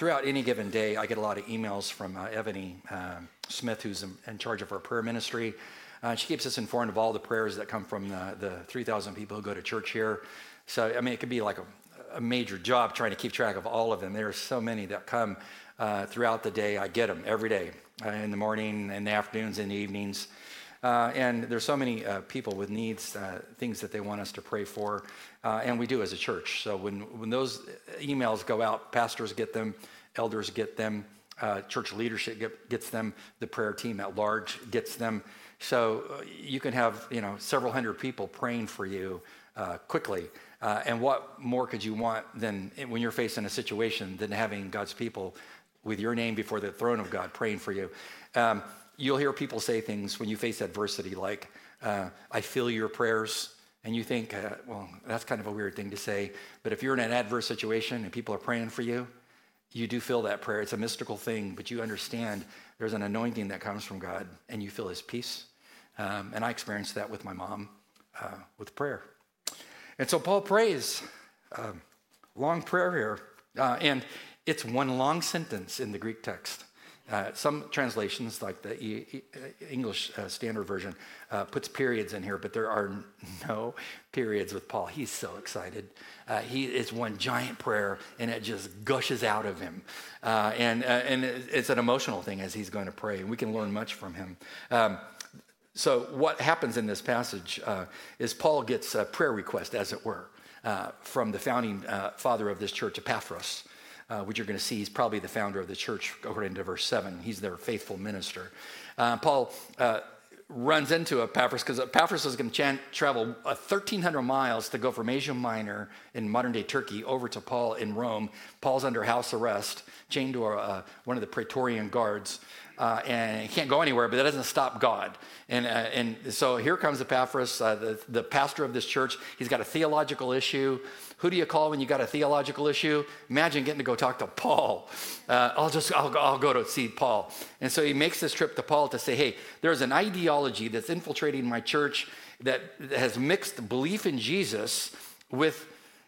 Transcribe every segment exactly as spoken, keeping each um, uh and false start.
throughout any given day, I get a lot of emails from uh, Ebony um, Smith, who's in, in charge of our prayer ministry. Uh, she keeps us informed of all the prayers that come from the, the three thousand people who go to church here. So, I mean, it could be like a, a major job trying to keep track of all of them. There are so many that come uh, throughout the day. I get them every day, uh, in the morning, in the afternoons, in the evenings. Uh, and there's so many uh, people with needs, uh, things that they want us to pray for, uh, and we do as a church. So when, when those emails go out, pastors get them, elders get them, uh, church leadership get, gets them, the prayer team at large gets them. So uh, you can have, you know, several hundred people praying for you uh, quickly. Uh, and what more could you want than when you're facing a situation than having God's people with your name before the throne of God praying for you? Um, You'll hear people say things when you face adversity like, uh, I feel your prayers. And you think, uh, well, that's kind of a weird thing to say. But if you're in an adverse situation and people are praying for you, you do feel that prayer. It's a mystical thing, but you understand there's an anointing that comes from God and you feel his peace. Um, and I experienced that with my mom uh, with prayer. And so Paul prays, um, long prayer here. Uh, and it's one long sentence in the Greek text. Uh, some translations, like the e- e- English uh, Standard Version, uh, puts periods in here, but there are no periods with Paul. He's so excited. Uh, he It's one giant prayer, and it just gushes out of him. Uh, and uh, and it's an emotional thing as he's going to pray, and we can learn much from him. Um, so what happens in this passage uh, is Paul gets a prayer request, as it were, uh, from the founding uh, father of this church, Epaphras. Uh, which you're going to see, he's probably the founder of the church, according to verse seven. He's their faithful minister. Uh, Paul uh, runs into Epaphras because Epaphras is going to chan- travel uh, thirteen hundred miles to go from Asia Minor in modern-day Turkey over to Paul in Rome. Paul's under house arrest, chained to a, uh, one of the Praetorian guards, uh, and he can't go anywhere, but that doesn't stop God. And uh, and so here comes Epaphras, uh, the, the pastor of this church. He's got a theological issue. Who do you call when you got a theological issue? Imagine getting to go talk to Paul. Uh, I'll just, I'll, I'll go to see Paul. And so he makes this trip to Paul to say, hey, there's an ideology that's infiltrating my church that has mixed belief in Jesus with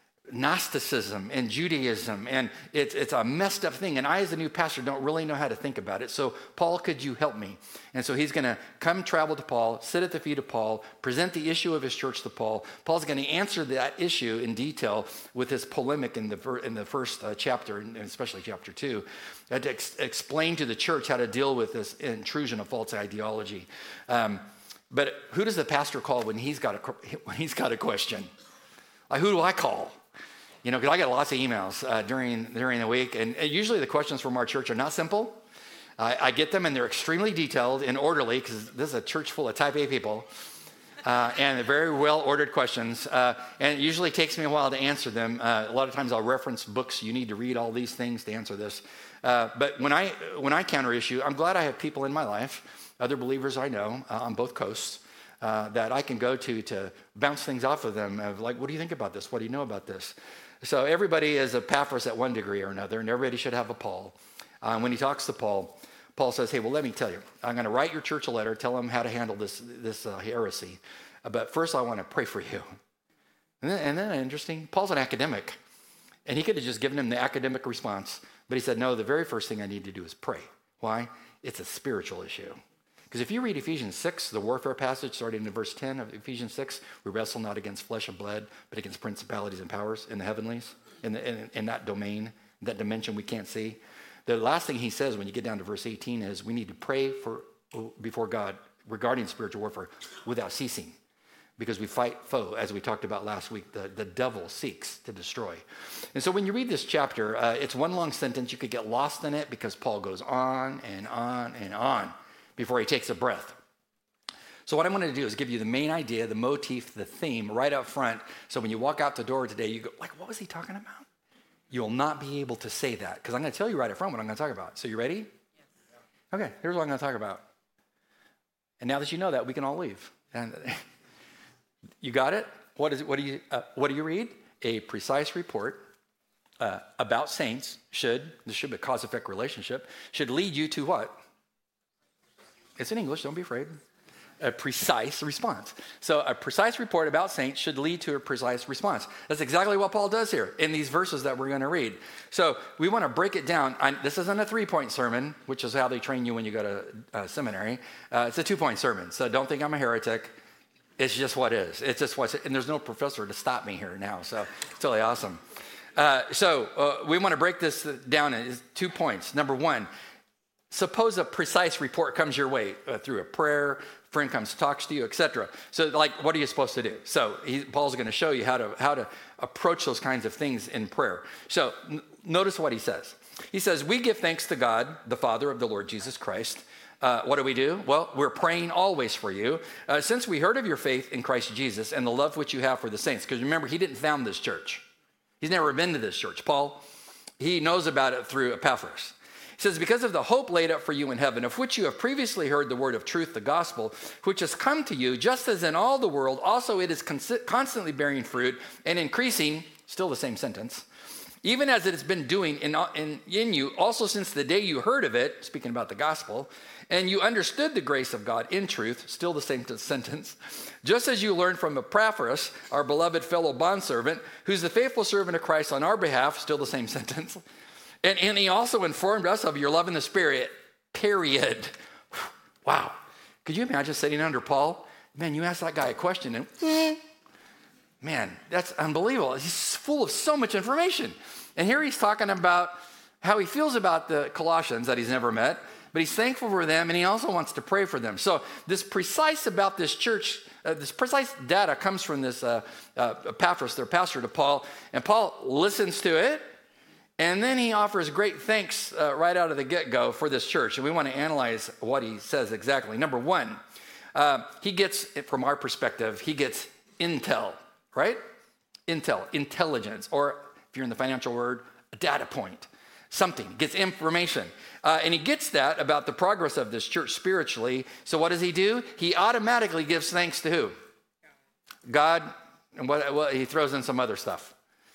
Gnosticism and Judaism, and it's it's a messed up thing, and I as a new pastor don't really know how to think about it. So Paul, could you help me? And so he's going to come travel to Paul, sit at the feet of Paul, present the issue of his church to Paul. Paul's going to answer that issue in detail with his polemic in the in the first uh, chapter, and especially chapter two, uh, to ex- explain to the church how to deal with this intrusion of false ideology. Um, but who does the pastor call when he's got a when he's got a question? Like, who do I call? You know, because I get lots of emails uh, during during the week, and, and usually the questions from our church are not simple. Uh, I get them, and they're extremely detailed and orderly, because this is a church full of type A people, uh, and they're very well-ordered questions, uh, and it usually takes me a while to answer them. Uh, a lot of times I'll reference books. You need to read all these things to answer this. Uh, but when I when I counter issue, I'm glad I have people in my life, other believers I know uh, on both coasts, uh, that I can go to to bounce things off of them, of like, what do you think about this? What do you know about this? So everybody is Epaphras at one degree or another, and everybody should have a Paul. Uh, when he talks to Paul, Paul says, hey, well, let me tell you. I'm going to write your church a letter, tell them how to handle this this uh, heresy. Uh, but first, I want to pray for you. And then, and then interesting, Paul's an academic, and he could have just given him the academic response. But he said, no, the very first thing I need to do is pray. Why? It's a spiritual issue. Because if you read Ephesians six, the warfare passage, starting in verse ten of Ephesians six, we wrestle not against flesh and blood, but against principalities and powers in the heavenlies, in, the, in, in that domain, that dimension we can't see. The last thing he says when you get down to verse eighteen is we need to pray for before God regarding spiritual warfare without ceasing. Because we fight foe, as we talked about last week, the, the devil seeks to destroy. And so when you read this chapter, uh, it's one long sentence. You could get lost in it because Paul goes on and on and on before he takes a breath. So what I'm going to do is give you the main idea, the motif, the theme right up front. So when you walk out the door today, you go, like, what was he talking about? You'll not be able to say that because I'm going to tell you right up front what I'm going to talk about. So you ready? Yes. Okay, here's what I'm going to talk about. And now that you know that, we can all leave. And you got it? What is it? What do you uh, what do you read? A precise report uh, about saints should, this should be a cause-effect relationship, should lead you to what? It's in English, don't be afraid. a precise response. So a precise report about saints should lead to a precise response. That's exactly what Paul does here in these verses that we're going to read. So we want to break it down. I, this isn't a three-point sermon, which is how they train you when you go to uh, seminary. Uh, it's a two-point sermon. So don't think I'm a heretic. It's just what is. It's just what's, and there's no professor to stop me here now. So it's totally awesome. Uh, so uh, we want to break this down in two points. Number one, suppose a precise report comes your way uh, through a prayer, friend comes, talks to you, et cetera. So, like, what are you supposed to do? So, he, Paul's going to show you how to how to approach those kinds of things in prayer. So, n- notice what he says. He says, "We give thanks to God, the Father of the Lord Jesus Christ." Uh, what do we do? Well, we're praying always for you, uh, since we heard of your faith in Christ Jesus and the love which you have for the saints. Because remember, he didn't found this church. He's never been to this church. Paul, he knows about it through Epaphras. He says, because of the hope laid up for you in heaven, of which you have previously heard the word of truth, the gospel, which has come to you, just as in all the world, also it is constantly bearing fruit and increasing, still the same sentence, even as it has been doing in, in, in you, also since the day you heard of it, speaking about the gospel, and you understood the grace of God in truth, still the same sentence, just as you learned from Epaphras, our beloved fellow bondservant, who's the faithful servant of Christ on our behalf, still the same sentence, And, and he also informed us of your love in the Spirit, period. Wow. Could you imagine sitting under Paul? Man, you ask that guy a question and, mm, man, that's unbelievable. He's full of so much information. And here he's talking about how he feels about the Colossians that he's never met, but he's thankful for them, and he also wants to pray for them. So this precise about this church, uh, this precise data comes from this uh, uh, Epaphras, their pastor, to Paul, and Paul listens to it. And then he offers great thanks uh, right out of the get-go for this church. And we want to analyze what he says exactly. Number one, uh, he gets, from our perspective, he gets intel, right? Intel, intelligence, or if you're in the financial word, a data point, something, gets information. Uh, and he gets that about the progress of this church spiritually. So what does he do? He automatically gives thanks to who? God, and what, well, he throws in some other stuff.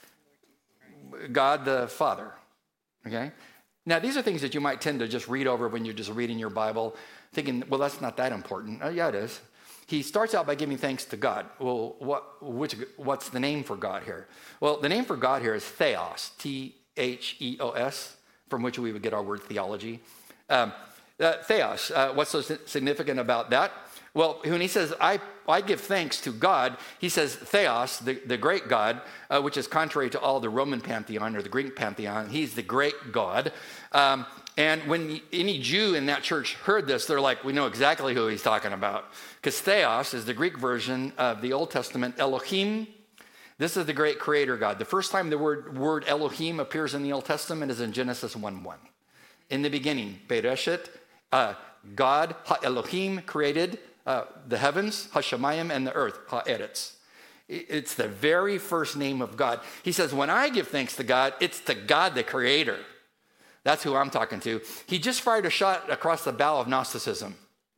God the Father, okay? Now, these are things that you might tend to just read over when you're just reading your Bible, thinking, well, that's not that important. Oh, yeah, it is. He starts out by giving thanks to God. Well, what, which, what's the name for God here? Well, the name for God here is Theos, T H E O S, from which we would get our word theology. Um, uh, Theos, uh, what's so significant about that? Well, when he says, I, I give thanks to God, he says Theos, the, the great God, uh, which is contrary to all the Roman pantheon or the Greek pantheon. He's the great God. Um, and when any Jew in that church heard this, they're like, we know exactly who he's talking about. Because Theos is the Greek version of the Old Testament Elohim. This is the great creator God. The first time the word, word Elohim appears in the Old Testament is in Genesis one one. In the beginning, Bereshit, uh, God, Ha-Elohim, created Uh, the heavens, Hashemayim, and the earth, Ha'eretz. It's the very first name of God. He says, when I give thanks to God, it's to God the Creator. That's who I'm talking to. He just fired a shot across the bow of Gnosticism.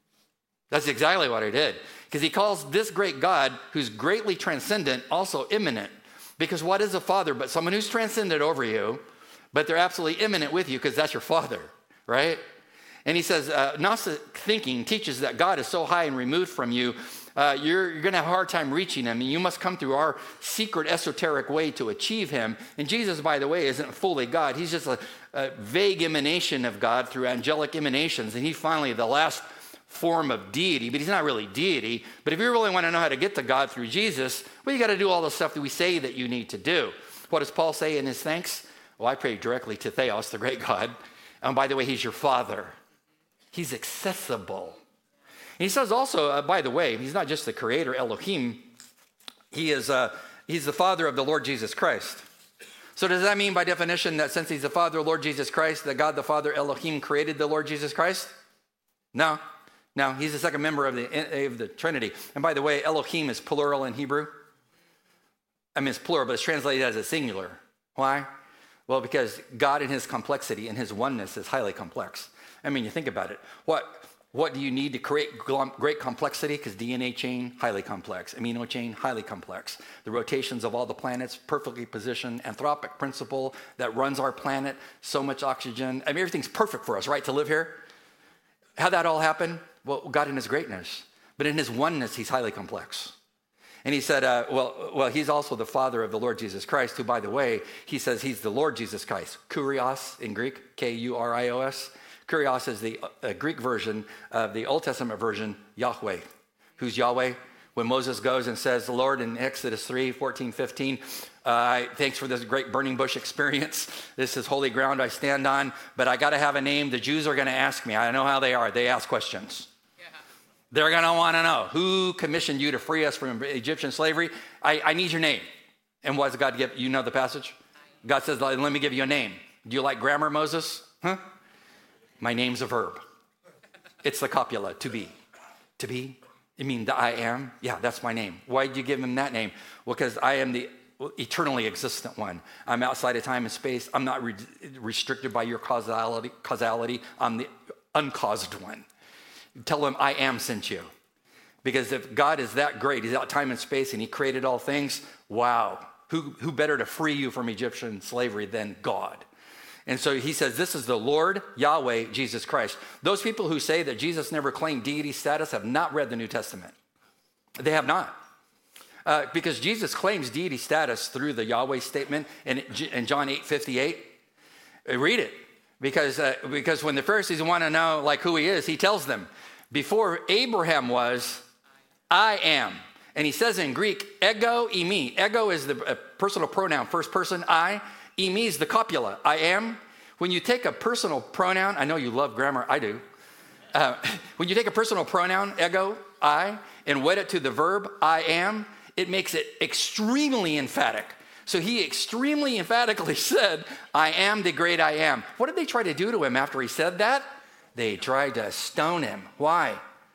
That's exactly what he did. Because he calls this great God, who's greatly transcendent, also immanent. Because what is a father but someone who's transcendent over you, but they're absolutely immanent with you because that's your father, right? And he says, uh, Gnostic thinking teaches that God is so high and removed from you, uh, you're, you're going to have a hard time reaching him, and you must come through our secret esoteric way to achieve him. And Jesus, by the way, isn't fully God. He's just a, a vague emanation of God through angelic emanations, and he's finally the last form of deity, but he's not really deity. But if you really want to know how to get to God through Jesus, well, you got to do all the stuff that we say that you need to do. What does Paul say in his thanks? Well, I pray directly to Theos, the great God. And by the way, he's your father. He's accessible. And he says also, uh, by the way, he's not just the creator, Elohim. He is, uh, he's the father of the Lord Jesus Christ. So does that mean by definition that since he's the father of Lord Jesus Christ, that God the Father, Elohim, created the Lord Jesus Christ? No. No, he's the second member of the, of the Trinity. And by the way, Elohim is plural in Hebrew. I mean, it's plural, but it's translated as a singular. Why? Well, because God in his complexity and his oneness is highly complex. I mean, you think about it. What, what do you need to create great complexity? Because D N A chain, highly complex. Amino chain, highly complex. The rotations of all the planets, perfectly positioned. Anthropic principle that runs our planet. So much oxygen. I mean, everything's perfect for us, right, to live here? How'd that all happen? Well, God in his greatness. but in his oneness, he's highly complex. And he said, uh, well, well, he's also the Father of the Lord Jesus Christ, who, by the way, he says he's the Lord Jesus Christ. Kurios in Greek, K U R I O S. Kurios is the uh, Greek version of the Old Testament version, Yahweh. Who's Yahweh? When Moses goes and says, the Lord in Exodus three, fourteen, fifteen, uh, thanks for this great burning bush experience. This is holy ground I stand on, but I got to have a name. The Jews are going to ask me. I know how they are. They ask questions. They're going to want to know, who commissioned you to free us from Egyptian slavery? I, I need your name. And what does God give? You know the passage? God says, let me give you a name. Do you like grammar, Moses? Huh? My name's a verb. It's the copula, to be. To be? You mean the I am? Yeah, that's my name. Why did you give him that name? Well, because I am the eternally existent one. I'm outside of time and space. I'm not re- restricted by your causality. causality. I'm the uncaused one. Tell him I am sent you. Because if God is that great, he's out time and space and he created all things, wow. Who, who better to free you from Egyptian slavery than God? And so he says, this is the Lord, Yahweh, Jesus Christ. Those people who say that Jesus never claimed deity status have not read the New Testament. They have not. Uh, because Jesus claims deity status through the Yahweh statement in, in John eight fifty-eight. Read it. Because, uh, because when the Pharisees want to know like who he is, he tells them, before Abraham was, I am. And he says in Greek, ego eimi. Ego is the uh, personal pronoun, first person, I. Eimi is the copula, I am. When you take a personal pronoun, I know you love grammar, I do. Uh, when you take a personal pronoun, ego, I, and wed it to the verb, I am, it makes it extremely emphatic. So he extremely emphatically said, I am the great I am. What did they try to do to him after he said that? They tried to stone him. Why?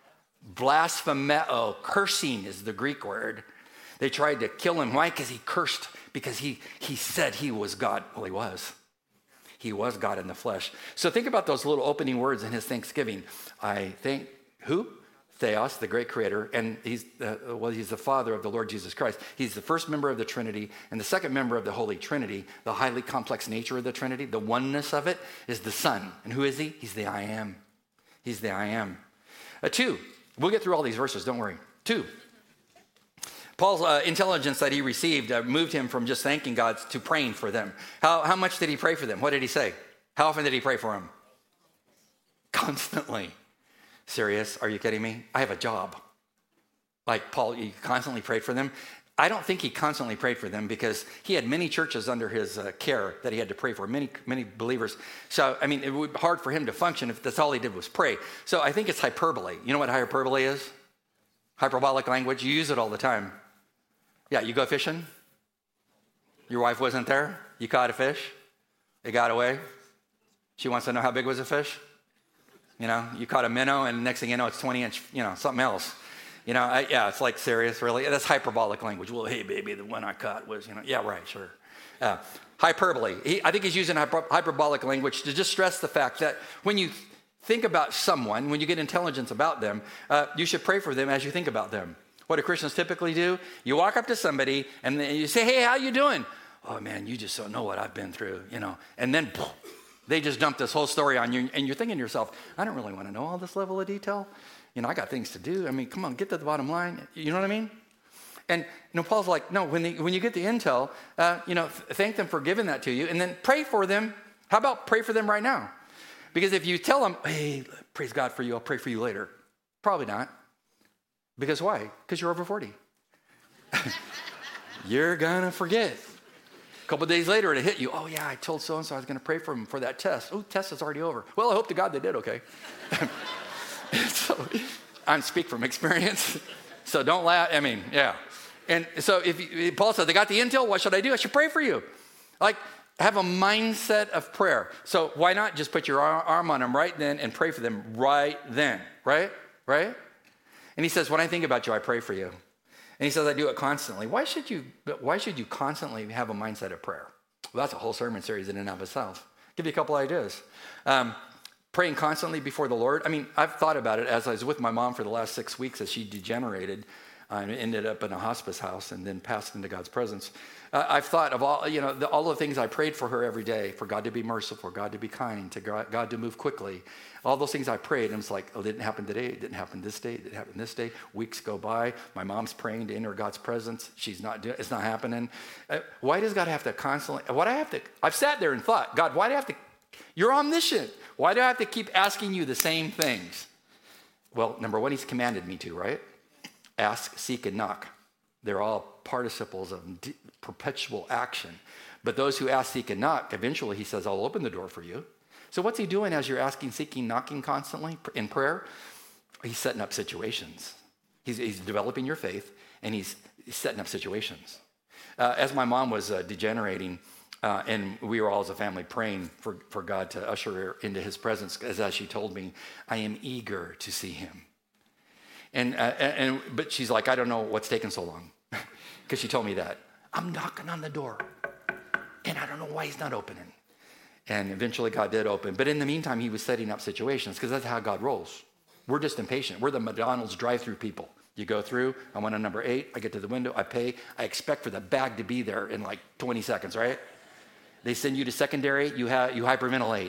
Blasphemeo, cursing is the Greek word. They tried to kill him. Why? Because he cursed, because he, he said he was God. Well, he was. He was God in the flesh. So think about those little opening words in his thanksgiving. I thank, who? Theos, the great creator, and he's uh, well, he's the Father of the Lord Jesus Christ. He's the first member of the Trinity, and the second member of the Holy Trinity, the highly complex nature of the Trinity, the oneness of it, is the Son. And who is he? He's the I am. He's the I am. Uh, two, we'll get through all these verses, don't worry. Two, Paul's uh, intelligence that he received uh, moved him from just thanking God to praying for them. How, how much did he pray for them? What did he say? How often did he pray for them? Constantly. Serious? Are you kidding me? I have a job. Like Paul, he constantly prayed for them. I don't think he constantly prayed for them because he had many churches under his uh, care that he had to pray for, many, many believers. So, I mean, it would be hard for him to function if that's all he did was pray. So I think it's hyperbole. You know what hyperbole is? Hyperbolic language. You use it all the time. Yeah, you go fishing. Your wife wasn't there. You caught a fish. It got away. She wants to know how big was the fish. You know, you caught a minnow, and next thing you know, it's twenty inch, you know, something else. You know, I, yeah, it's like serious, really. That's hyperbolic language. Well, hey, baby, the one I caught was, you know, yeah, right, sure. Uh, hyperbole. He, I think he's using hyper, hyperbolic language to just stress the fact that when you think about someone, when you get intelligence about them, uh, you should pray for them as you think about them. What do Christians typically do? You walk up to somebody, and then you say, hey, how you doing? Oh, man, you just don't know what I've been through, you know. And then they just dump this whole story on you, and you're thinking to yourself, I don't really want to know all this level of detail. You know, I got things to do. I mean, come on, get to the bottom line. You know what I mean? And, you know, Paul's like, no, when, the, when you get the intel, uh, you know, th- thank them for giving that to you, and then pray for them. How about pray for them right now? Because if you tell them, hey, praise God for you, I'll pray for you later. Probably not. Because why? Because you're over forty. You're going to forget. A couple of days later, it'll hit you. Oh, yeah, I told so-and-so I was going to pray for him for that test. Oh, test is already over. Well, I hope to God they did okay. So I speak from experience. So don't laugh. I mean, yeah. And so if you, Paul said, they got the intel, what should I do? I should pray for you. Like, have a mindset of prayer. So why not just put your arm on them right then and pray for them right then, right? Right? And he says, when I think about you, I pray for you. And he says, I do it constantly. Why should you, why should you constantly have a mindset of prayer? Well, that's a whole sermon series in and of itself. I'll give you a couple ideas. Um, praying constantly before the Lord. I mean, I've thought about it as I was with my mom for the last six weeks as she degenerated. I ended up in a hospice house and then passed into God's presence. Uh, I've thought of all, you know, the, all the things I prayed for her every day, for God to be merciful, God to be kind, to God, God to move quickly. All those things I prayed, and it's like, oh, it didn't happen today, it didn't happen this day, it didn't happen this day. Weeks go by, my mom's praying to enter God's presence. She's not doing, it's not happening. Uh, why does God have to constantly, why do I have to, I've sat there and thought, God, why do I have to, you're omniscient. Why do I have to keep asking you the same things? Well, number one, he's commanded me to, right? Ask, seek, and knock. They're all participles of d- perpetual action. But those who ask, seek, and knock, eventually he says, I'll open the door for you. So what's he doing as you're asking, seeking, knocking constantly in prayer? He's setting up situations. He's, he's developing your faith, and he's, he's setting up situations. Uh, as my mom was uh, degenerating, uh, and we were all as a family praying for, for God to usher her into his presence, as, as she told me, I am eager to see him. And, uh, and but she's like, I don't know what's taking so long, because she told me that. I'm knocking on the door, and I don't know why he's not opening. And eventually God did open. But in the meantime, he was setting up situations, because that's how God rolls. We're just impatient. We're the McDonald's drive-through people. You go through, I went on number eight, I get to the window, I pay, I expect for the bag to be there in like twenty seconds, right? They send you to secondary, you, ha- you hyperventilate.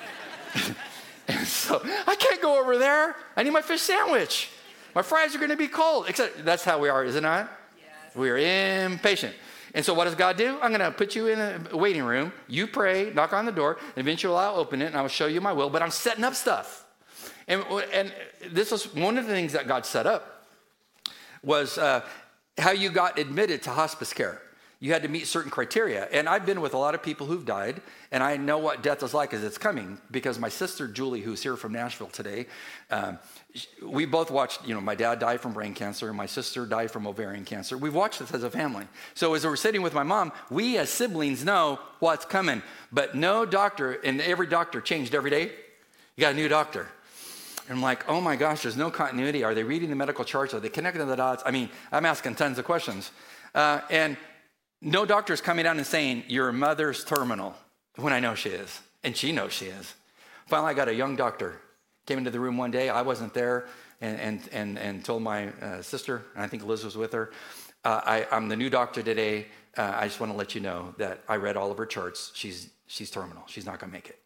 And so, I can't go over there. I need my fish sandwich. My fries are going to be cold. Except that's how we are, is it not? Yes. We are impatient. And so what does God do? I'm going to put you in a waiting room. You pray, knock on the door. And eventually I'll open it and I will show you my will. But I'm setting up stuff. And, and this was one of the things that God set up was uh, how you got admitted to hospice care. You had to meet certain criteria. And I've been with a lot of people who've died, and I know what death is like as it's coming, because my sister, Julie, who's here from Nashville today, um, we both watched, you know, my dad died from brain cancer, and my sister died from ovarian cancer. We've watched this as a family. So as we're sitting with my mom, we as siblings know what's coming, but no doctor, and every doctor changed every day. You got a new doctor. And I'm like, oh my gosh, there's no continuity. Are they reading the medical charts? Are they connecting the dots? I mean, I'm asking tons of questions. Uh, and no doctor is coming down and saying, your mother's terminal, when I know she is. And she knows she is. Finally, I got a young doctor. Came into the room one day. I wasn't there. And and and, and told my uh, sister, and I think Liz was with her, uh, I, I'm the new doctor today. Uh, I just want to let you know that I read all of her charts. She's, she's terminal. She's not going to make it.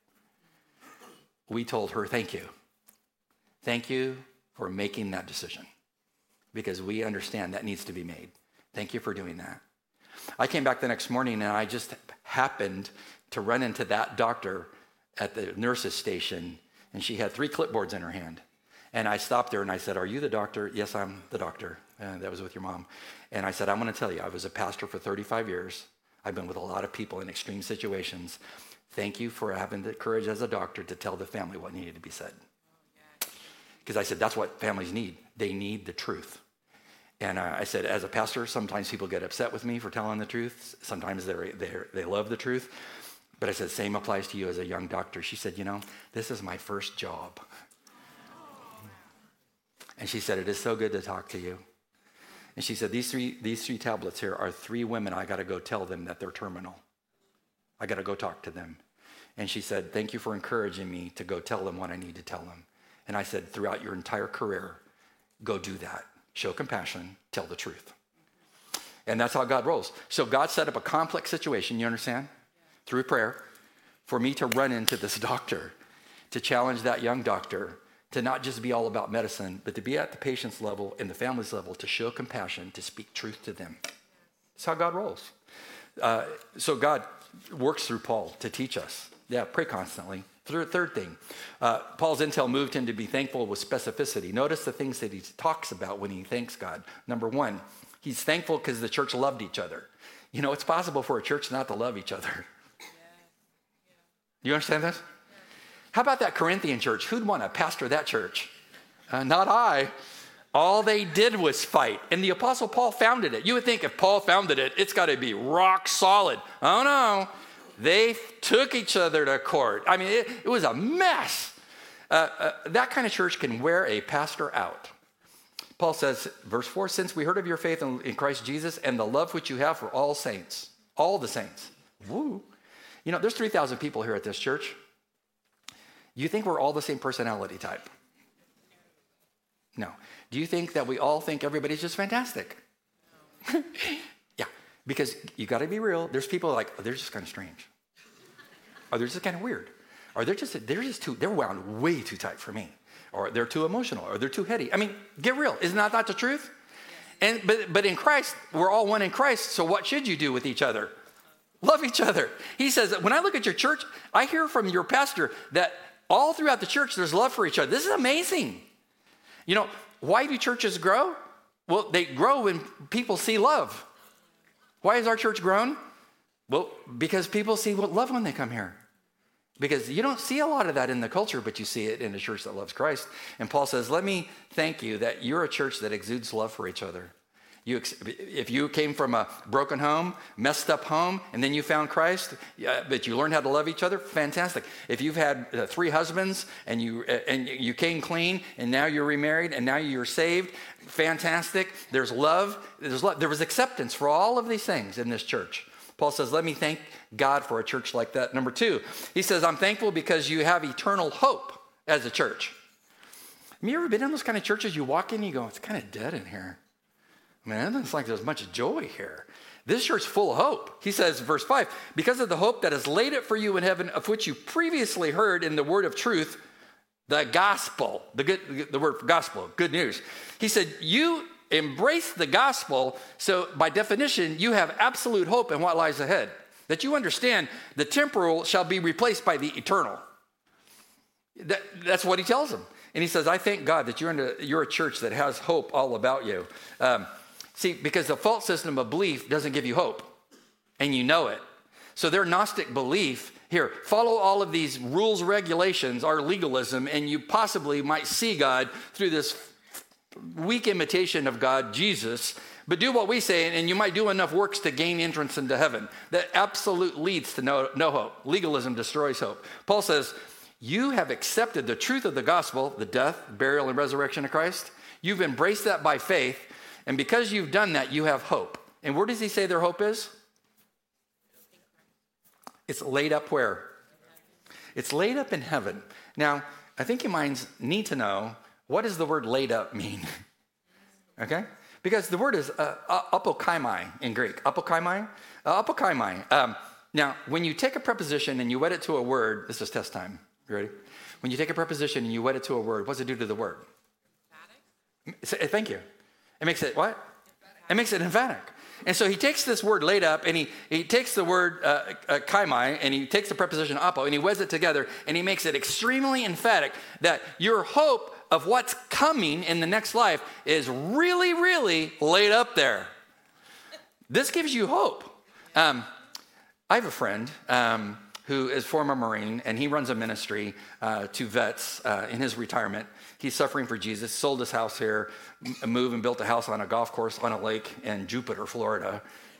We told her, thank you. Thank you for making that decision, because we understand that needs to be made. Thank you for doing that. I came back the next morning, and I just happened to run into that doctor at the nurse's station, and she had three clipboards in her hand. And I stopped her, and I said, are you the doctor? Yes, I'm the doctor. Uh, that was with your mom. And I said, I'm going to tell you, I was a pastor for thirty-five years. I've been with a lot of people in extreme situations. Thank you for having the courage as a doctor to tell the family what needed to be said. Because I said, that's what families need. They need the truth. And uh, I said, as a pastor, sometimes people get upset with me for telling the truth. Sometimes they're, they're, they love the truth. But I said, same applies to you as a young doctor. She said, you know, this is my first job. And she said, it is so good to talk to you. And she said, these three, these three tablets here are three women. I got to go tell them that they're terminal. I got to go talk to them. And she said, thank you for encouraging me to go tell them what I need to tell them. And I said, throughout your entire career, go do that. Show compassion, tell the truth. And that's how God rolls. So God set up a complex situation, you understand? Through prayer, for me to run into this doctor, to challenge that young doctor, to not just be all about medicine, but to be at the patient's level and the family's level, to show compassion, to speak truth to them. That's how God rolls. Uh, so God works through Paul to teach us. Yeah, pray constantly. Third, third thing, uh, Paul's intel moved him to be thankful with specificity. Notice the things that he talks about when he thanks God. Number one, he's thankful because the church loved each other. You know, it's possible for a church not to love each other. Yeah. Yeah. You understand this? Yeah. How about that Corinthian church? Who'd want to pastor that church? Uh, not I. All they did was fight. And the Apostle Paul founded it. You would think if Paul founded it, it's got to be rock solid. Oh, no. They took each other to court. I mean, it, it was a mess. Uh, uh, that kind of church can wear a pastor out. Paul says, verse four, since we heard of your faith in, in Christ Jesus and the love which you have for all saints, all the saints. Woo. You know, there's three thousand people here at this church. You think we're all the same personality type? No. Do you think that we all think everybody's just fantastic? No. Yeah, because you got to be real. There's people like, oh, they're just kind of strange. Or they're just kind of weird. Or they're just, they're just too, they're wound way too tight for me. Or they're too emotional, or they're too heady. I mean, get real. Isn't that not the truth? And but but in Christ, we're all one in Christ. So what should you do with each other? Love each other. He says, when I look at your church, I hear from your pastor that all throughout the church, there's love for each other. This is amazing. You know, why do churches grow? Well, they grow when people see love. Why has our church grown? Well, because people see love when they come here. Because you don't see a lot of that in the culture, but you see it in a church that loves Christ. And Paul says, let me thank you that you're a church that exudes love for each other. You, if you came from a broken home, messed up home, and then you found Christ, uh, but you learned how to love each other, fantastic. If you've had uh, three husbands and you uh, and you came clean, and now you're remarried, and now you're saved, fantastic. There's love. There's love. There was acceptance for all of these things in this church. Paul says, let me thank God for a church like that. Number two, he says, I'm thankful because you have eternal hope as a church. Have you ever been in those kind of churches? You walk in, you go, it's kind of dead in here. Man, it's like there's much joy here. This church's full of hope. He says, verse five, because of the hope that is laid up for you in heaven, of which you previously heard in the word of truth, the gospel, the good, the word for gospel, good news. He said, you embrace the gospel, so by definition, you have absolute hope in what lies ahead. That you understand the temporal shall be replaced by the eternal. That, that's what he tells them. And he says, I thank God that you're, in a, you're a church that has hope all about you. Um, see, because the false system of belief doesn't give you hope, and you know it. So their Gnostic belief, here, follow all of these rules, regulations, our legalism, and you possibly might see God through this weak imitation of God, Jesus, but do what we say, and you might do enough works to gain entrance into heaven. That absolute leads to no, no hope. Legalism destroys hope. Paul says, you have accepted the truth of the gospel, the death, burial, and resurrection of Christ. You've embraced that by faith, and because you've done that, you have hope. And where does he say their hope is? It's laid up where? It's laid up in heaven. Now, I think you minds need to know, what does the word laid up mean? Okay? Because the word is uh, apokaimai in Greek. Apokaimai? Uh, apokaimai. Um, now, when you take a preposition and you wed it to a word, this is test time. You ready? When you take a preposition and you wed it to a word, what's it do to the word? Emphatic. Thank you. It makes it what? Emphatic. It makes it emphatic. And so he takes this word laid up, and he, he takes the word uh, uh, kaimai, and he takes the preposition apo, and he weds it together, and he makes it extremely emphatic that your hope of what's coming in the next life is really, really laid up there. This gives you hope. Um, I have a friend um, who is former Marine, and he runs a ministry uh, to vets uh, in his retirement. He's suffering for Jesus, sold his house here, moved and built a house on a golf course on a lake in Jupiter, Florida.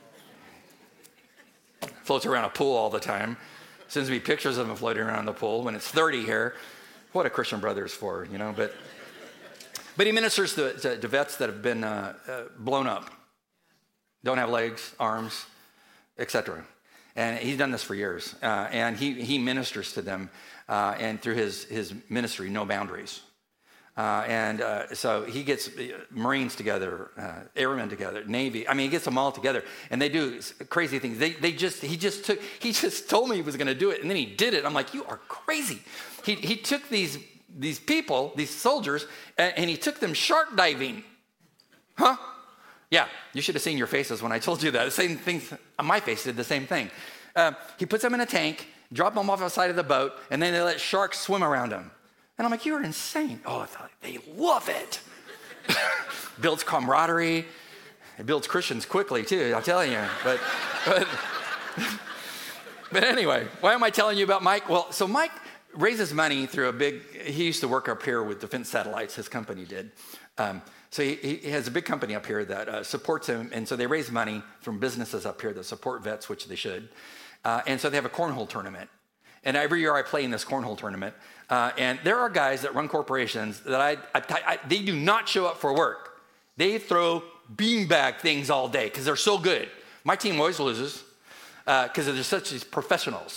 Floats around a pool all the time. Sends me pictures of him floating around the pool when it's thirty here. What a Christian brother is for, you know. But but he ministers to, to, to vets that have been uh, uh, blown up, don't have legs, arms, et cetera. And he's done this for years. Uh, and he he ministers to them, uh, and through his his ministry, No Boundaries. Uh, and uh, so he gets Marines together, uh, airmen together, Navy. I mean, he gets them all together, and they do crazy things. They they just he just took he just told me he was going to do it, and then he did it. I'm like, you are crazy. He he took these these people, these soldiers, and, and he took them shark diving. Huh? Yeah, you should have seen your faces when I told you that. The same thing. My face did the same thing. Uh, he puts them in a tank, drop them off the side of the boat, and then they let sharks swim around them. And I'm like, you're insane. Oh, I thought, they love it. Builds camaraderie. It builds Christians quickly, too, I'll tell you. But, but, but anyway, why am I telling you about Mike? Well, so Mike raises money through a big, he used to work up here with Defense Satellites, his company did. Um, so he, he has a big company up here that uh, supports him. And so they raise money from businesses up here that support vets, which they should. Uh, and so they have a cornhole tournament. And every year I play in this cornhole tournament. Uh, and there are guys that run corporations that I, I, I they do not show up for work. They throw beanbag things all day because they're so good. My team always loses because uh, they're such these professionals.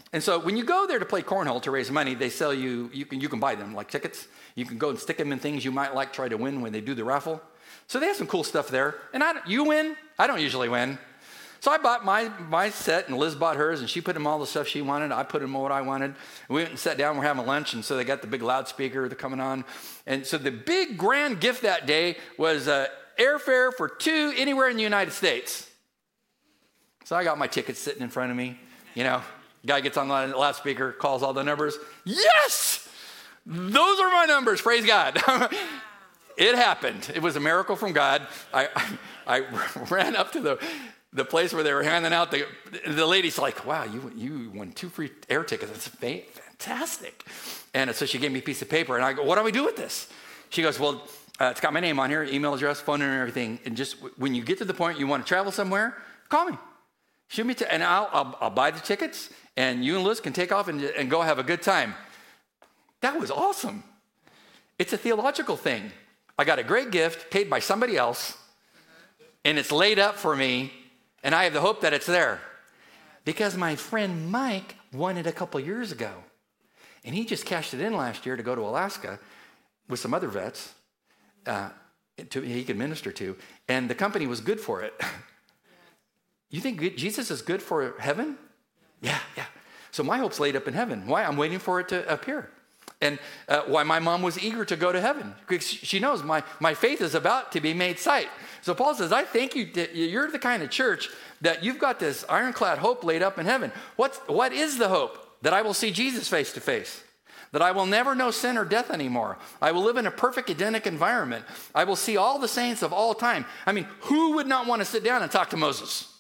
And so when you go there to play cornhole to raise money, they sell you, you can, you can buy them like tickets. You can go and stick them in things you might like, try to win when they do the raffle. So they have some cool stuff there. And I, you win. I don't usually win. So I bought my, my set, and Liz bought hers, and she put in all the stuff she wanted. I put in what I wanted. We went and sat down. We're having lunch, and so they got the big loudspeaker that's coming on. And so the big grand gift that day was uh, airfare for two anywhere in the United States. So I got my tickets sitting in front of me. You know, guy gets on the loudspeaker, calls all the numbers. Yes! Those are my numbers. Praise God. It happened. It was a miracle from God. I, I, I ran up to the... the place where they were handing out, the the lady's like, wow, you you won two free air tickets. That's fantastic. And so she gave me a piece of paper, and I go, what do we do with this? She goes, well, uh, it's got my name on here, email address, phone number, and everything. And just when you get to the point you want to travel somewhere, call me. Shoot me, t- and I'll, I'll I'll buy the tickets, and you and Liz can take off and, and go have a good time. That was awesome. It's a theological thing. I got a great gift paid by somebody else, and it's laid up for me. And I have the hope that it's there because my friend Mike won it a couple years ago. And he just cashed it in last year to go to Alaska with some other vets uh, to, he could minister to. And the company was good for it. You think Jesus is good for heaven? Yeah, yeah. So my hope's laid up in heaven. Why? I'm waiting for it to appear. And uh, why my mom was eager to go to heaven. Because she knows my, my faith is about to be made sight. So Paul says, I thank you that you're the kind of church that you've got this ironclad hope laid up in heaven. What's, what is the hope? That I will see Jesus face to face. That I will never know sin or death anymore. I will live in a perfect Edenic environment. I will see all the saints of all time. I mean, who would not want to sit down and talk to Moses?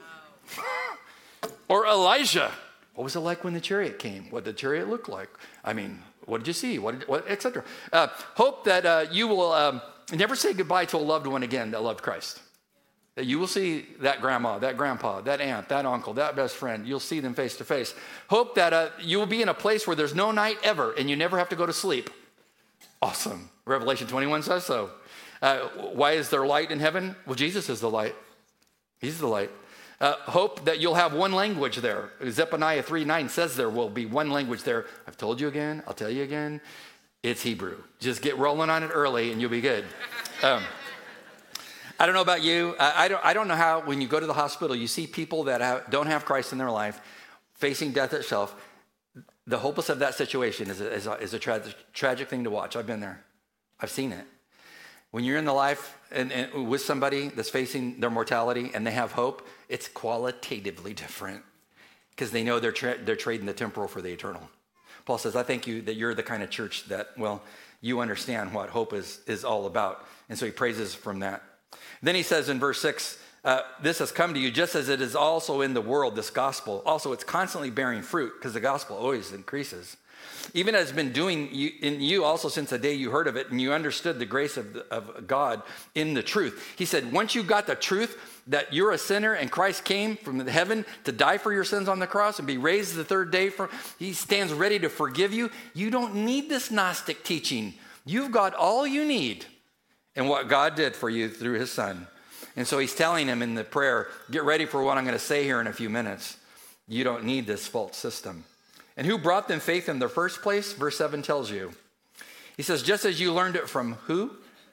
Or Elijah? What was it like when the chariot came? What did the chariot look like? I mean, what did you see? What, did, what et cetera. Uh, hope that uh, you will um, never say goodbye to a loved one again that loved Christ. That you will see that grandma, that grandpa, that aunt, that uncle, that best friend. You'll see them face to face. Hope that uh, you will be in a place where there's no night ever and you never have to go to sleep. Awesome. Revelation twenty-one says so. Uh, why is there light in heaven? Well, Jesus is the light. He's the light. Uh, hope that you'll have one language there. Zephaniah three nine says there will be one language there. I've told you again. I'll tell you again. It's Hebrew. Just get rolling on it early and you'll be good. Um, I don't know about you. I, I, don't, I don't know how when you go to the hospital, you see people that have, don't have Christ in their life facing death itself. The hopeless of that situation is a, is a, is a tra- tragic thing to watch. I've been there. I've seen it. When you're in the life and, and with somebody that's facing their mortality and they have hope, it's qualitatively different because they know they're tra- they're trading the temporal for the eternal. Paul says, I thank you that you're the kind of church that, well, you understand what hope is, is all about. And so he praises from that. Then he says in verse six, uh, this has come to you just as it is also in the world, this gospel. Also, it's constantly bearing fruit because the gospel always increases. Even as it's been doing you, in you also since the day you heard of it and you understood the grace of, the, of God in the truth. He said, once you got the truth that you're a sinner and Christ came from heaven to die for your sins on the cross and be raised the third day, for, he stands ready to forgive you. You don't need this Gnostic teaching. You've got all you need in what God did for you through his son. And so he's telling him in the prayer, get ready for what I'm going to say here in a few minutes. You don't need this false system. And who brought them faith in the first place? Verse seven tells you. He says, just as you learned it from who?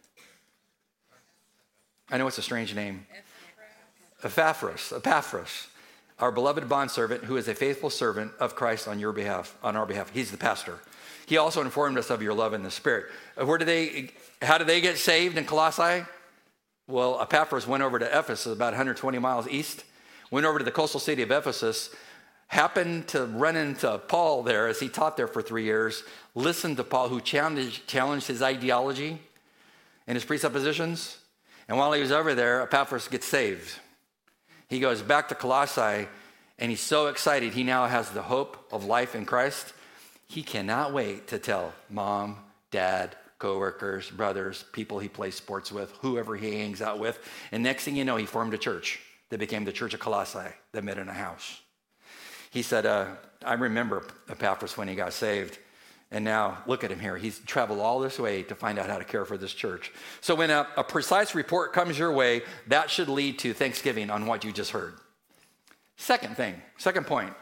I know it's a strange name. Epaphras, Epaphras, our beloved bondservant, who is a faithful servant of Christ on your behalf, on our behalf. He's the pastor. He also informed us of your love in the Spirit. Where did they, how did they get saved in Colossae? Well, Epaphras went over to Ephesus, about one hundred twenty miles east, went over to the coastal city of Ephesus, happened to run into Paul there as he taught there for three years, listened to Paul, who challenged, challenged his ideology and his presuppositions. And while he was over there, Epaphras gets saved. He goes back to Colossae, and he's so excited. He now has the hope of life in Christ. He cannot wait to tell mom, dad, coworkers, brothers, people he plays sports with, whoever he hangs out with. And next thing you know, he formed a church that became the Church of Colossae that met in a house. He said, uh, I remember Epaphras when he got saved. And now look at him here. He's traveled all this way to find out how to care for this church. So when a, a precise report comes your way, that should lead to thanksgiving on what you just heard. Second thing, second point.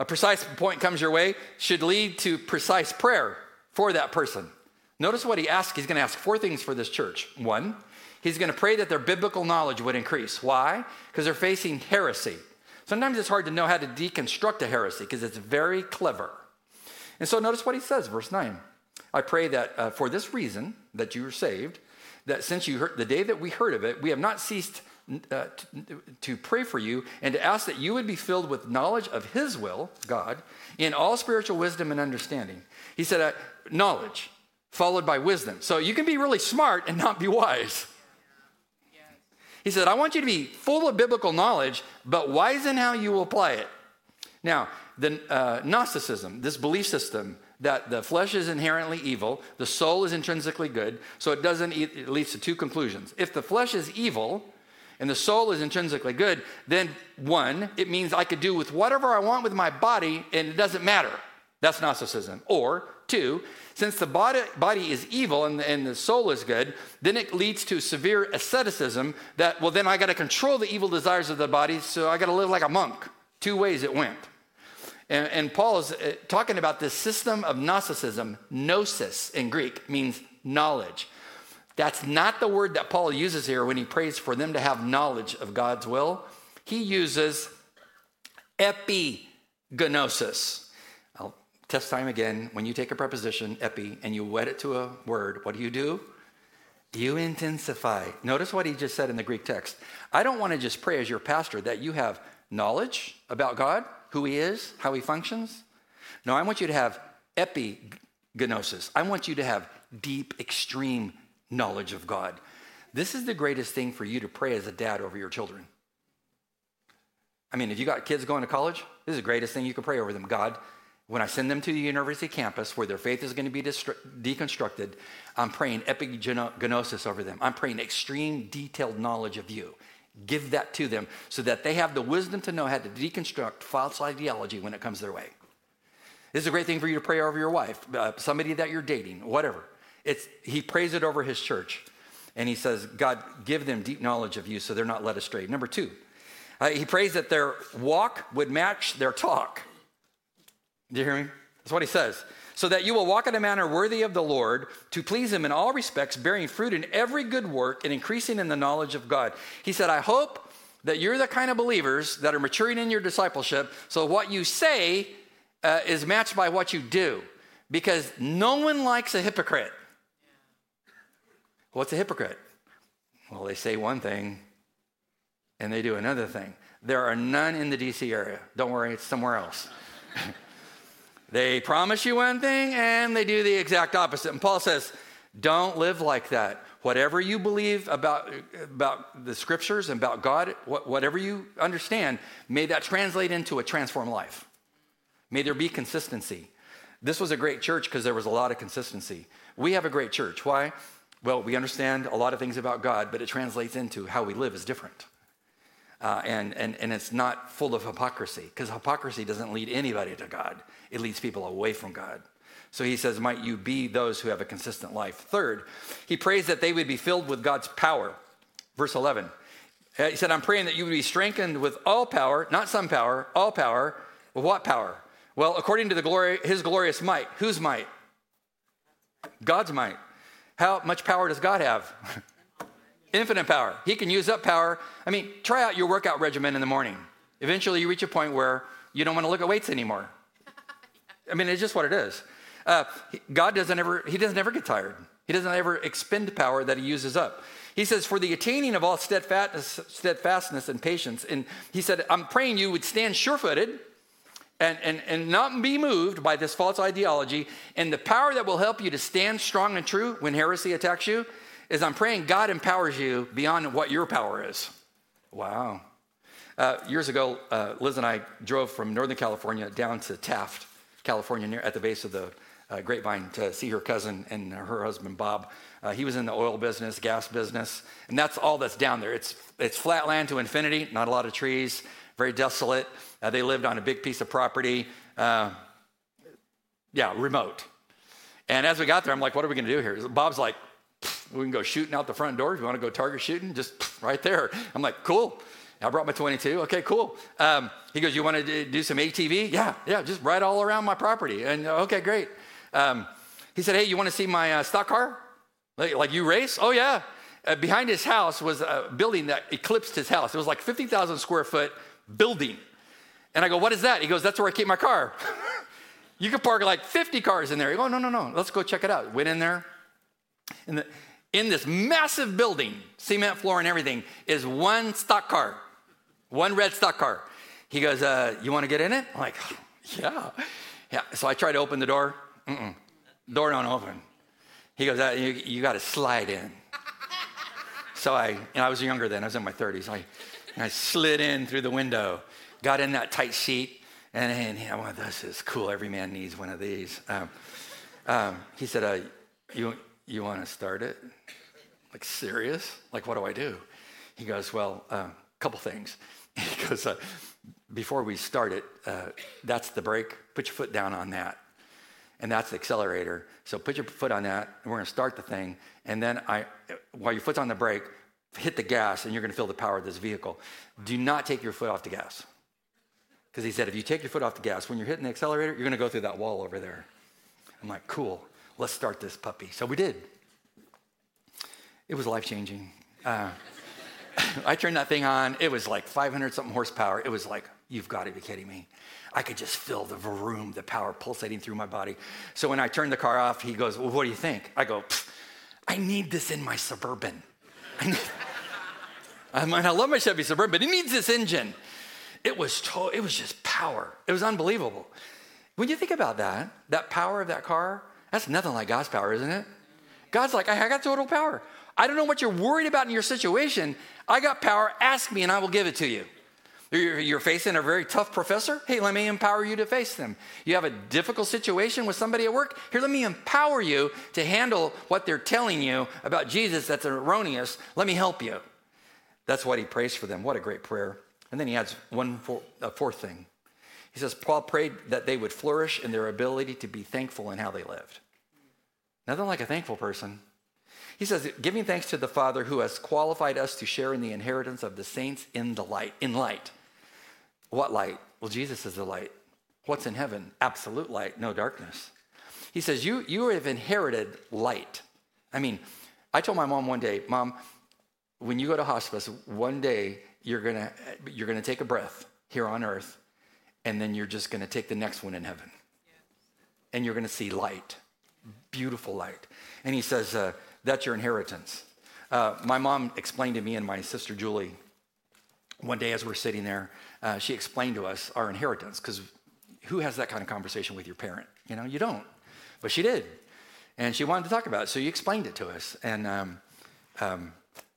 a precise point comes your way, should lead to precise prayer for that person. Notice what he asks. He's going to ask four things for this church. One, he's going to pray that their biblical knowledge would increase. Why? Because they're facing heresy. Sometimes it's hard to know how to deconstruct a heresy because it's very clever. And so notice what he says, verse nine. I pray that uh, for this reason that you are saved, that since you heard the day that we heard of it, we have not ceased uh, to, to pray for you and to ask that you would be filled with knowledge of his will, God, in all spiritual wisdom and understanding. He said, uh, knowledge followed by wisdom. So you can be really smart and not be wise. He said, I want you to be full of biblical knowledge, but wise in how you will apply it. Now, the uh, Gnosticism, this belief system that the flesh is inherently evil, the soul is intrinsically good, so it doesn't, it leads to two conclusions. If the flesh is evil and the soul is intrinsically good, then one, it means I could do with whatever I want with my body and it doesn't matter. That's Gnosticism. Or two, since the body, body is evil and, and the soul is good, then it leads to severe asceticism that, well, then I got to control the evil desires of the body, so I got to live like a monk. Two ways it went. And, and Paul is uh, talking about this system of Gnosticism. Gnosis in Greek means knowledge. That's not the word that Paul uses here when he prays for them to have knowledge of God's will. He uses epignosis. I'll test time again. When you take a preposition, epi, and you wed it to a word, what do you do? You intensify. Notice what he just said in the Greek text. I don't want to just pray as your pastor that you have knowledge about God, who he is, how he functions. No, I want you to have epignosis. I want you to have deep, extreme knowledge of God. This is the greatest thing for you to pray as a dad over your children. I mean, if you got kids going to college, this is the greatest thing you can pray over them. God, when I send them to the university campus where their faith is going to be destru- deconstructed, I'm praying epignosis over them. I'm praying extreme, detailed knowledge of you. Give that to them so that they have the wisdom to know how to deconstruct false ideology when it comes their way. This is a great thing for you to pray over your wife, uh, somebody that you're dating, whatever. It's, he prays it over his church. And he says, God, give them deep knowledge of you so they're not led astray. Number two, uh, he prays that their walk would match their talk. Do you hear me? That's what he says. So that you will walk in a manner worthy of the Lord, to please him in all respects, bearing fruit in every good work and increasing in the knowledge of God. He said, I hope that you're the kind of believers that are maturing in your discipleship, so what you say uh, is matched by what you do. Because no one likes a hypocrite. What's a hypocrite? Well, they say one thing and they do another thing. There are none in the D C area. Don't worry, it's somewhere else. They promise you one thing and they do the exact opposite. And Paul says, don't live like that. Whatever you believe about, about the scriptures and about God, whatever you understand, may that translate into a transformed life. May there be consistency. This was a great church because there was a lot of consistency. We have a great church. Why? Well, we understand a lot of things about God, but it translates into how we live is different. Uh, and, and, and it's not full of hypocrisy, because hypocrisy doesn't lead anybody to God. It leads people away from God. So he says, might you be those who have a consistent life. Third, he prays that they would be filled with God's power. Verse eleven, he said, I'm praying that you would be strengthened with all power, not some power, all power. Well, what power? Well, according to the glory, his glorious might. Whose might? God's might. How much power does God have? Infinite power. He can use up power. I mean, try out your workout regimen in the morning. Eventually you reach a point where you don't want to look at weights anymore. I mean, it's just what it is. Uh, God doesn't ever, he doesn't ever get tired. He doesn't ever expend power that he uses up. He says, for the attaining of all steadfastness, steadfastness and patience. And he said, I'm praying you would stand sure-footed and, and, and not be moved by this false ideology. And the power that will help you to stand strong and true when heresy attacks you is I'm praying God empowers you beyond what your power is. Wow. Uh, years ago, uh, Liz and I drove from Northern California down to Taft, California, near at the base of the uh, Grapevine to see her cousin and her husband, Bob. Uh, he was in the oil business, gas business, and that's all that's down there. It's, it's flat land to infinity, not a lot of trees, very desolate. Uh, they lived on a big piece of property. Uh, yeah, remote. And as we got there, I'm like, what are we going to do here? Bob's like, we can go shooting out the front door. If you want to go target shooting, just right there. I'm like, cool. I brought my twenty-two. Okay, cool. Um, he goes, you want to do some A T V? Yeah, yeah, just ride all around my property. And okay, great. Um, he said, hey, you want to see my uh, stock car? Like, like you race? Oh, yeah. Uh, behind his house was a building that eclipsed his house. It was like fifty thousand square foot building. And I go, what is that? He goes, that's where I keep my car. You could park like fifty cars in there. You go, no, no, no, let's go check it out. Went in there. In, the, in this massive building, cement floor and everything, is one stock car, one red stock car. He goes, uh, you want to get in it? I'm like, yeah. Yeah. So I tried to open the door. Mm-mm. Door don't open. He goes, uh, you, you got to slide in. So I, you know, I was younger then. I was in my thirties. I, I slid in through the window, got in that tight seat. And, and yeah, well, this is cool. Every man needs one of these. Um, um, he said, uh, you you want to start it? Like, serious? Like, what do I do? He goes, well, a uh, couple things. He goes, uh, before we start it, uh, that's the brake. Put your foot down on that. And that's the accelerator. So put your foot on that, and we're going to start the thing. And then I, while your foot's on the brake, hit the gas, and you're going to feel the power of this vehicle. Do not take your foot off the gas. Because he said, if you take your foot off the gas, when you're hitting the accelerator, you're going to go through that wall over there. I'm like, cool, let's start this puppy. So we did. It was life-changing. Uh, I turned that thing on. It was like five hundred something horsepower. It was like, you've got to be kidding me. I could just feel the vroom, the power pulsating through my body. So when I turned the car off, he goes, well, what do you think? I go, I need this in my Suburban. I, need, I mean, I love my Chevy Suburban, but it needs this engine. It was to- it was just power. It was unbelievable. When you think about that, that power of that car, that's nothing like God's power, isn't it? God's like, I got total power. I don't know what you're worried about in your situation. I got power. Ask me and I will give it to you. You're, you're facing a very tough professor. Hey, let me empower you to face them. You have a difficult situation with somebody at work. Here, let me empower you to handle what they're telling you about Jesus that's erroneous. Let me help you. That's what he prays for them. What a great prayer. And then he adds one for, a fourth thing. He says, Paul prayed that they would flourish in their ability to be thankful in how they lived. Nothing like a thankful person. He says, giving thanks to the Father who has qualified us to share in the inheritance of the saints in the light. In light. What light? Well, Jesus is the light. What's in heaven? Absolute light, no darkness. He says, you, you have inherited light. I mean, I told my mom one day, Mom, when you go to hospice, one day, You're gonna you're gonna take a breath here on earth, and then you're just gonna take the next one in heaven, and you're gonna see light, beautiful light. And he says uh, that's your inheritance. Uh, my mom explained to me and my sister Julie one day as we're sitting there. Uh, she explained to us our inheritance, because who has that kind of conversation with your parent? You know, you don't, but she did, and she wanted to talk about it. So you explained it to us, and. Um, um,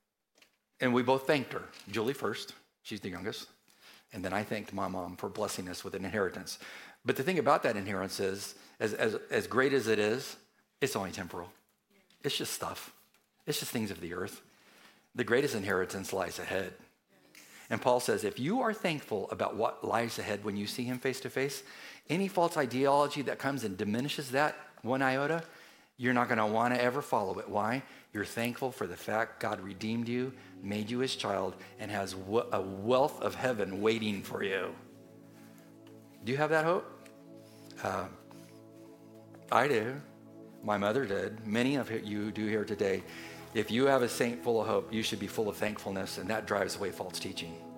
And we both thanked her. Julie first, she's the youngest. And then I thanked my mom for blessing us with an inheritance. But the thing about that inheritance is, as, as, as great as it is, it's only temporal. It's just stuff. It's just things of the earth. The greatest inheritance lies ahead. And Paul says, if you are thankful about what lies ahead when you see him face to face, any false ideology that comes and diminishes that one iota, you're not going to want to ever follow it. Why? You're thankful for the fact God redeemed you, made you his child, and has a wealth of heaven waiting for you. Do you have that hope? Uh, I do. My mother did. Many of you do here today. If you have a saint full of hope, you should be full of thankfulness, and that drives away false teaching.